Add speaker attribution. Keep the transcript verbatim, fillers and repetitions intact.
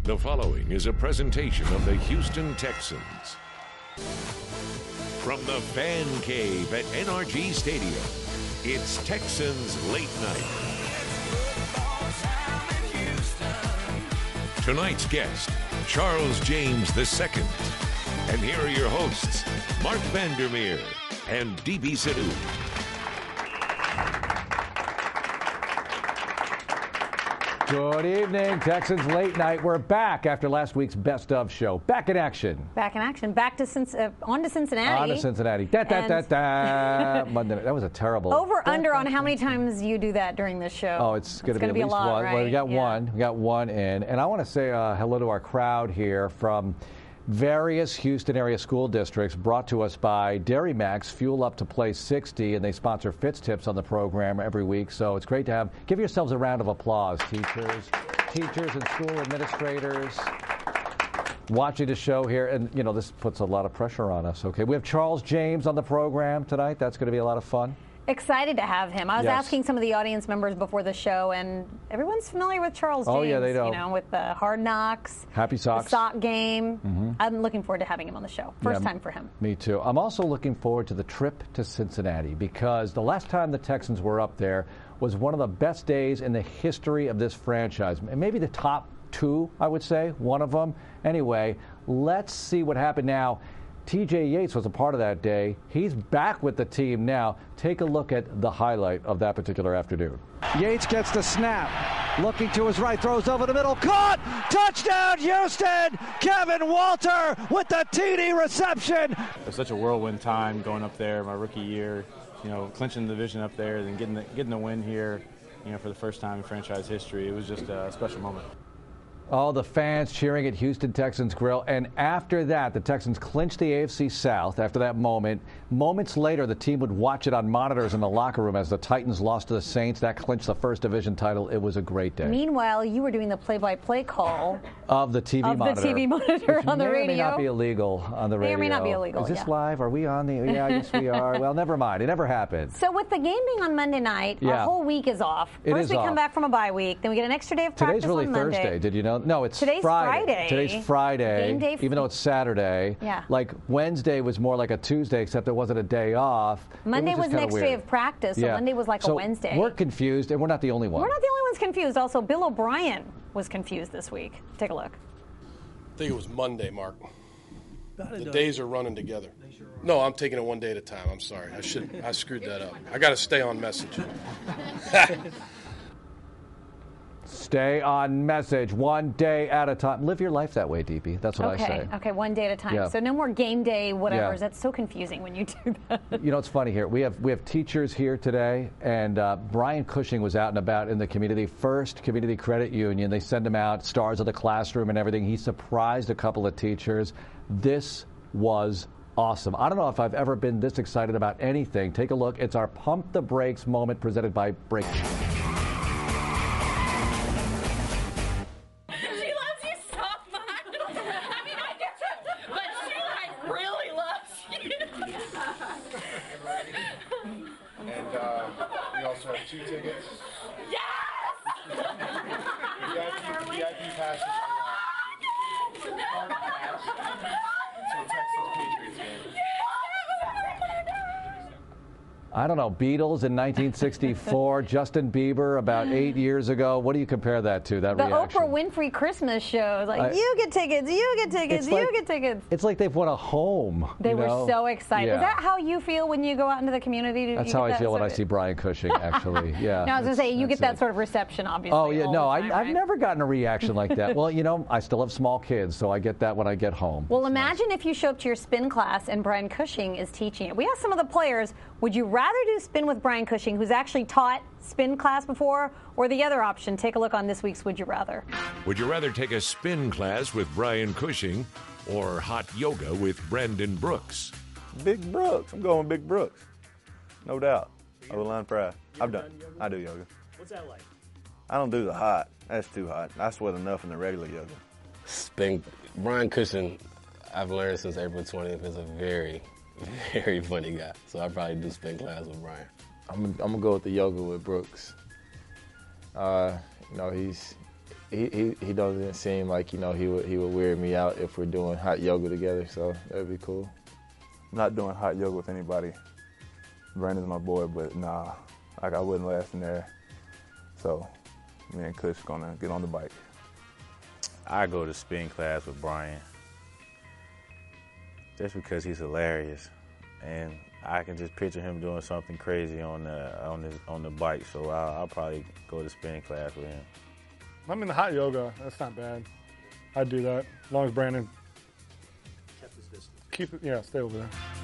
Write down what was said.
Speaker 1: The following is a presentation of the Houston Texans. From the Fan Cave at N R G Stadium, it's Texans Late Night. Tonight's guest, Charles James the Second. And here are your hosts, Mark Vandermeer and D B Sidhu.
Speaker 2: Good evening, Texans Late Night. We're back after last week's Best Of show. Back in action.
Speaker 3: Back in action. Back to uh, on to Cincinnati.
Speaker 2: On to Cincinnati. Da, da, da, da. Monday. That was a terrible.
Speaker 3: Over under on how many times you do that during this show.
Speaker 2: Oh, it's going to be at
Speaker 3: be
Speaker 2: least
Speaker 3: a lot,
Speaker 2: one.
Speaker 3: right?
Speaker 2: Well, we got
Speaker 3: yeah.
Speaker 2: one. We got one in, and I want to say uh, hello to our crowd here from various Houston area school districts, brought to us by Dairy Max, Fuel Up to Play sixty, and they sponsor Fitz Tips on the program every week. So it's great to have. Give yourselves a round of applause, teachers, teachers and school administrators watching the show here. And, you know, this puts a lot of pressure on us. Okay, we have Charles James on the program tonight. That's going to be a lot of fun.
Speaker 3: Excited to have him. I was
Speaker 2: Yes.
Speaker 3: asking some of the audience members before the show, and everyone's familiar with Charles James.
Speaker 2: Oh, yeah, they know.
Speaker 3: You know, with the Hard Knocks,
Speaker 2: Happy Socks.
Speaker 3: the sock game.
Speaker 2: Mm-hmm.
Speaker 3: I'm looking forward to having him on the show. First
Speaker 2: Yeah,
Speaker 3: time for him.
Speaker 2: Me too. I'm also looking forward to the trip to Cincinnati because the last time the Texans were up there was one of the best days in the history of this franchise. Maybe the top two, I would say, one of them. Anyway, let's see what happened now. T J Yates was a part of that day. He's back with the team now. Take a look at the highlight of that particular afternoon.
Speaker 4: Yates gets the snap. Looking to his right, throws over the middle. Caught! Touchdown, Houston! Kevin Walter with the T D reception.
Speaker 5: It was such a whirlwind time going up there, my rookie year. You know, clinching the division up there, then getting the, getting the win here, you know, for the first time in franchise history. It was just a special moment.
Speaker 2: All the fans cheering at Houston Texans Grill. And after that, the Texans clinched the A F C South after that moment. Moments later, the team would watch it on monitors in the locker room as the Titans lost to the Saints. That clinched the first division title. It was a great day.
Speaker 3: Meanwhile, you were doing the play-by-play call
Speaker 2: Of the T V
Speaker 3: of
Speaker 2: monitor.
Speaker 3: the T V monitor
Speaker 2: Which
Speaker 3: on the
Speaker 2: may
Speaker 3: radio.
Speaker 2: Or may not be illegal on the
Speaker 3: May
Speaker 2: radio.
Speaker 3: or may not be illegal,
Speaker 2: Is this
Speaker 3: yeah.
Speaker 2: live? Are we on the? Yeah, I guess we are. Well, never mind. It never happened.
Speaker 3: So with the game being on Monday night,
Speaker 2: Yeah.
Speaker 3: our whole week is off.
Speaker 2: It
Speaker 3: First
Speaker 2: is
Speaker 3: we
Speaker 2: off.
Speaker 3: come back from a bye week, then we get an extra day of practice
Speaker 2: Today's really
Speaker 3: on Monday.
Speaker 2: Thursday. Did you know? No, it's
Speaker 3: Today's
Speaker 2: Friday.
Speaker 3: Friday.
Speaker 2: Today's Friday.
Speaker 3: Game day
Speaker 2: even though it's Saturday.
Speaker 3: Yeah.
Speaker 2: Like Wednesday was more like a Tuesday, except it wasn't a day off. It
Speaker 3: Monday
Speaker 2: just
Speaker 3: was
Speaker 2: kinda
Speaker 3: next
Speaker 2: weird.
Speaker 3: day of practice, so
Speaker 2: Yeah.
Speaker 3: Monday was like
Speaker 2: So
Speaker 3: a Wednesday.
Speaker 2: We're confused, and we're not the only one.
Speaker 3: We're not the only ones confused. Also, Bill O'Brien was confused this week. Take a look.
Speaker 6: I think it was Monday, Mark. The days are running together. No, I'm taking it one day at a time. I'm sorry. I should. I screwed that up. I got to stay on message.
Speaker 2: Stay on message one day at a time. Live your life that way, D B. That's what
Speaker 3: okay,
Speaker 2: I say.
Speaker 3: okay, one day at a time.
Speaker 2: Yeah.
Speaker 3: So no more game day, whatever.
Speaker 2: Yeah.
Speaker 3: That's so confusing when you do that.
Speaker 2: You know, it's funny here. We have we have teachers here today, and uh, Brian Cushing was out and about in the community. First Community Credit Union. They send him out, stars of the classroom and everything. He surprised a couple of teachers. This was awesome. I don't know if I've ever been this excited about anything. Take a look. It's our Pump the Brakes moment presented by Brake.
Speaker 6: And uh, we also have two tickets. Yes! V I P, V I P passes. To the Texans Patriots game.
Speaker 2: I don't know, Beatles in nineteen sixty-four, Justin Bieber about eight years ago. What do you compare that to, that
Speaker 3: The
Speaker 2: reaction?
Speaker 3: Oprah Winfrey Christmas show. Like,
Speaker 2: I-
Speaker 3: you get tickets, you get tickets,
Speaker 2: It's
Speaker 3: you
Speaker 2: like-
Speaker 3: get tickets.
Speaker 2: It's like they've won a home.
Speaker 3: They
Speaker 2: you
Speaker 3: were
Speaker 2: know?
Speaker 3: so excited.
Speaker 2: Yeah.
Speaker 3: Is that how you feel when you go out into the community? Do
Speaker 2: That's
Speaker 3: you
Speaker 2: how
Speaker 3: get
Speaker 2: I
Speaker 3: that
Speaker 2: feel when
Speaker 3: sort
Speaker 2: I
Speaker 3: of-
Speaker 2: see Brian Cushing, actually. Yeah.
Speaker 3: No, I was going to
Speaker 2: that's-
Speaker 3: say, you
Speaker 2: that's
Speaker 3: get that
Speaker 2: it.
Speaker 3: sort of reception, obviously.
Speaker 2: Oh, yeah,
Speaker 3: all
Speaker 2: no,
Speaker 3: the
Speaker 2: I,
Speaker 3: time,
Speaker 2: I've
Speaker 3: right?
Speaker 2: never gotten a reaction like that. Well, you know, I still have small kids, so I get that when I get home.
Speaker 3: Well, imagine if you show up to your spin class and Brian Cushing is teaching it. We asked some of the players, would you rather do spin with Brian Cushing, who's actually taught spin class before, or the other option? Take a look on this week's Would You Rather.
Speaker 1: Would you rather take a spin class with Brian Cushing or hot yoga with Brandon Brooks?
Speaker 7: Big Brooks. I'm going with Big Brooks. No doubt. O-line pride. I've done. I do yoga.
Speaker 8: What's that like?
Speaker 7: I don't do the hot. That's too hot. I sweat enough in the regular yoga.
Speaker 9: Spin, Brian Cushing, I've learned since April twentieth, is a very, very funny guy. So I probably do spin class with Brian.
Speaker 10: I'm, I'm gonna go with the yoga with Brooks. Uh, you know, he's
Speaker 8: he, he he doesn't seem like, you know, he would he would wear me out if we're doing hot yoga together. So that'd be cool.
Speaker 7: Not doing hot yoga with anybody. Brandon's my boy, but nah, like I wouldn't last in there. So me and Kush gonna get on the bike.
Speaker 10: I go to spin class with Brian just because he's hilarious, and I can just picture him doing something crazy on the on his on the bike. So I'll, I'll probably go to spin class with him.
Speaker 11: I'm in the hot yoga. That's not bad. I'd do that as long as Brandon
Speaker 12: kept his distance.
Speaker 11: Keep it. Yeah, stay over there.